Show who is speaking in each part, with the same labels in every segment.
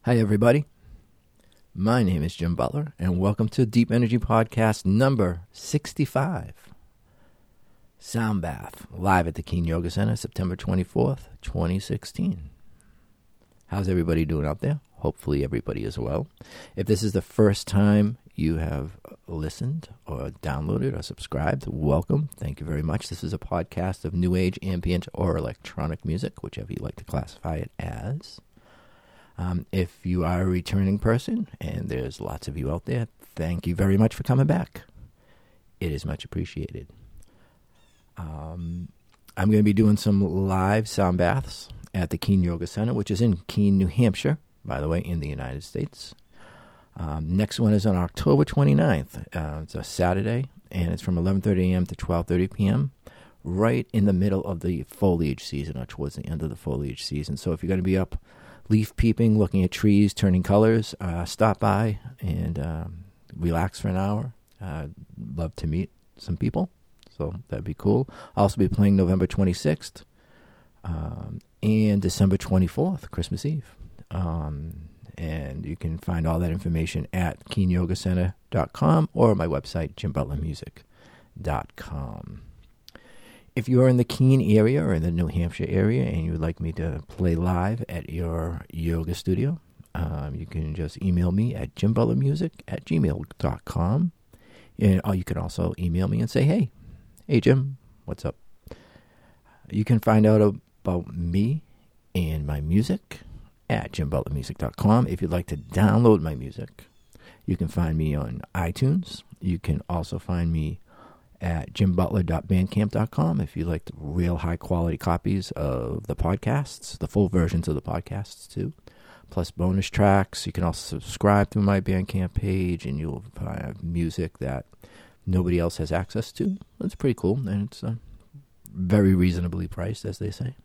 Speaker 1: Hi, everybody. My name is Jim Butler, and welcome to Deep Energy Podcast number 65. Sound Bath, live at the Keene Yoga Center, September 24th, 2016. How's everybody doing out there? Hopefully everybody is well. If this is the first time you have listened or downloaded or subscribed, welcome. Thank you very much. This is a podcast of New Age, ambient, or electronic music, whichever you like to classify it as. If you are a returning person, and there's lots of you out there, thank you very much for coming back. It is much appreciated. I'm going to be doing some live sound baths at the Keene Yoga Center, which is in Keene, New Hampshire, by the way, in the United States. Next one is on October 29th. It's a Saturday, and it's from 11:30 a.m. to 12:30 p.m., right in the middle of the foliage season, or towards the end of the foliage season. So if you're going to be up leaf peeping, looking at trees, turning colors, stop by and relax for an hour. Love to meet some people, so that'd be cool. I'll also be playing November 26th and December 24th, Christmas Eve. And you can find all that information at KeeneYogaCenter.com or my website, JimButlerMusic.com. If you are in the Keene area or in the New Hampshire area and you would like me to play live at your yoga studio, you can just email me at jimbutlermusic@gmail.com. Or you can also email me and say, hey Jim, what's up? You can find out about me and my music at jimbutlermusic.com. If you'd like to download my music, you can find me on iTunes. You can also find me at jimbutler.bandcamp.com if you like the real high-quality copies of the podcasts, the full versions of the podcasts, too, plus bonus tracks. You can also subscribe through my Bandcamp page, and you'll have music that nobody else has access to. It's pretty cool, and it's very reasonably priced, as they say.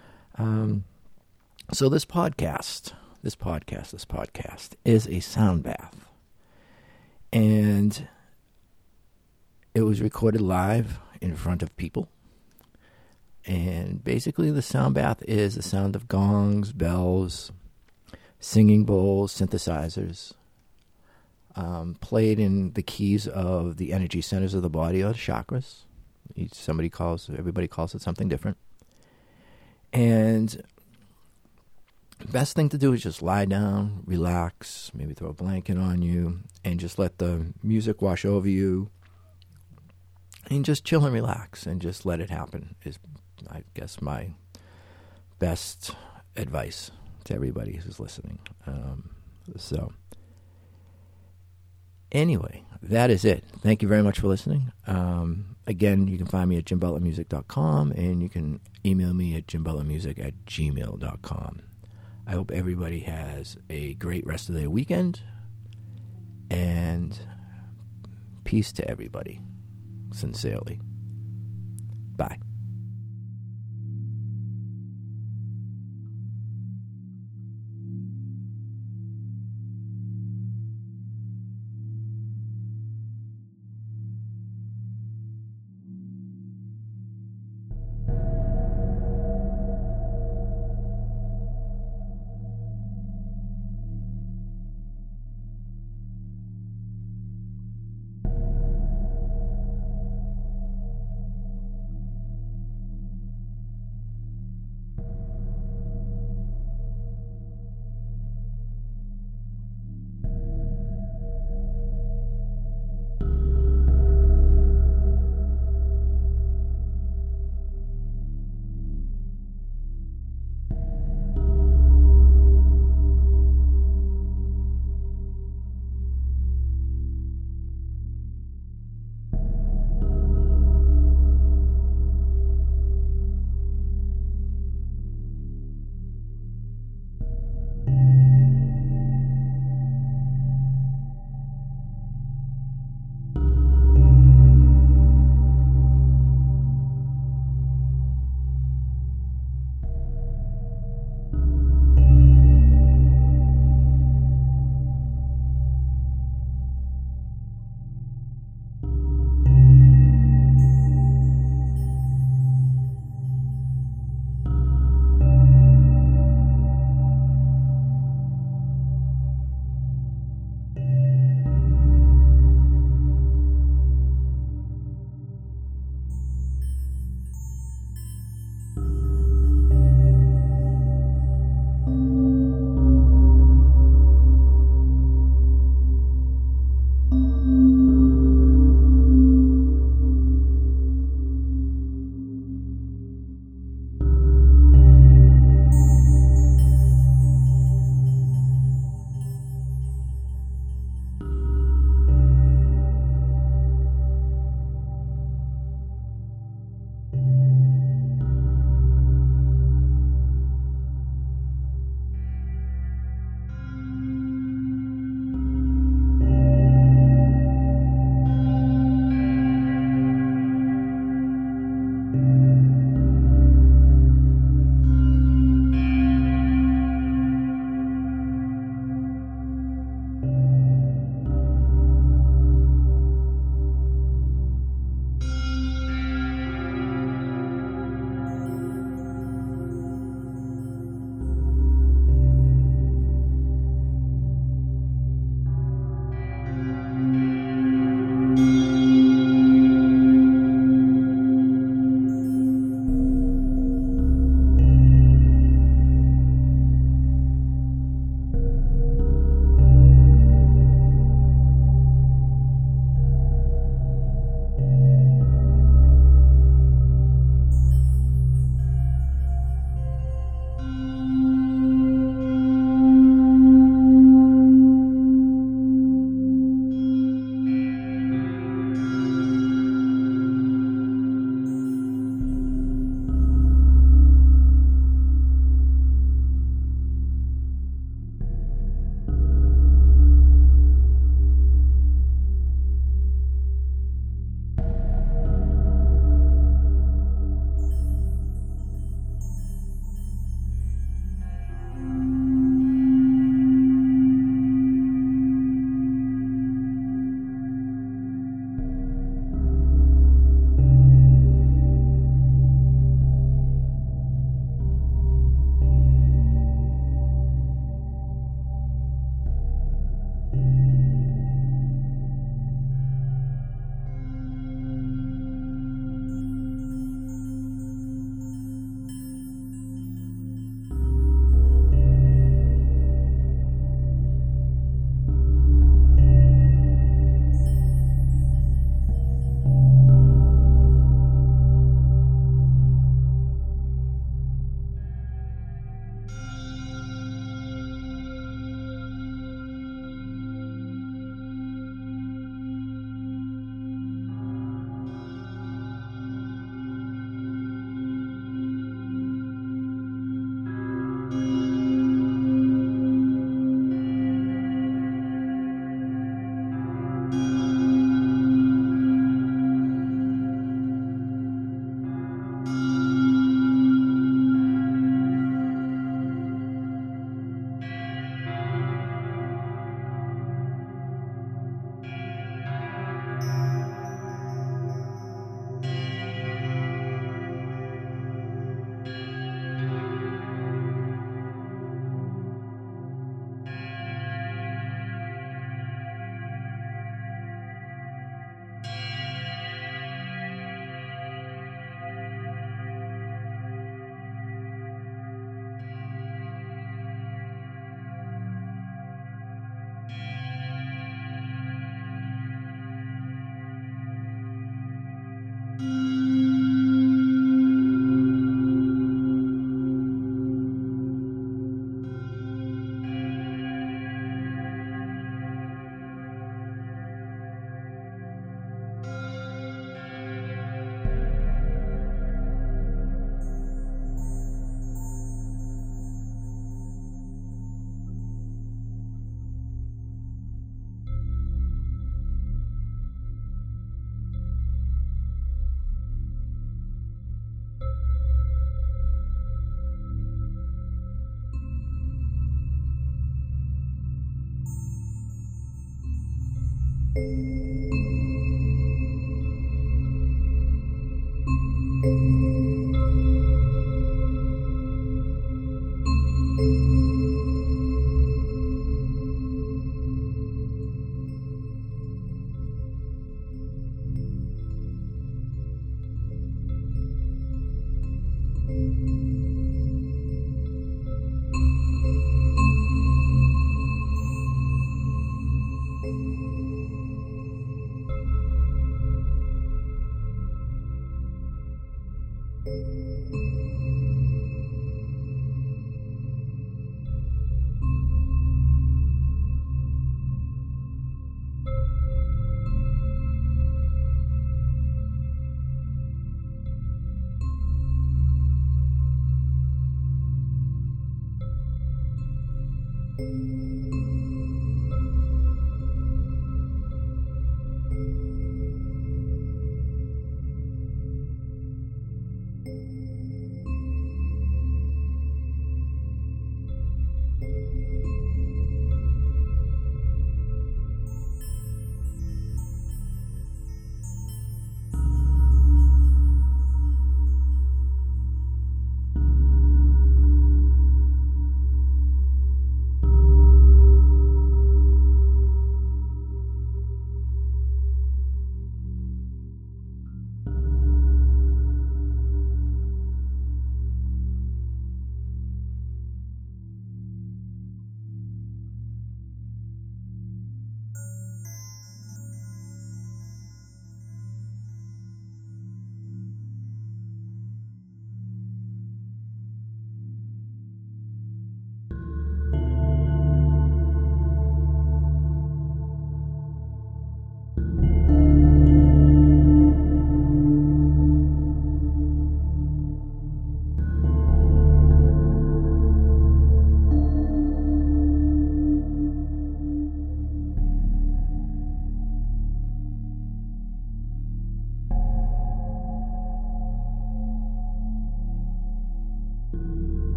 Speaker 1: So this podcast is a sound bath, and it was recorded live in front of people. And basically the sound bath is the sound of gongs, bells, singing bowls, synthesizers, played in the keys of the energy centers of the body, or the chakras. Everybody calls it something different. And the best thing to do is just lie down, relax, maybe throw a blanket on you, and just let the music wash over you. And just chill and relax and just let it happen is, I guess, my best advice to everybody who's listening. So, anyway, that is it. Thank you very much for listening. Again, you can find me at jimbutlermusic.com, and you can email me at jimbutlermusic@gmail.com. I hope everybody has a great rest of their weekend, and peace to everybody. Sincerely. Bye.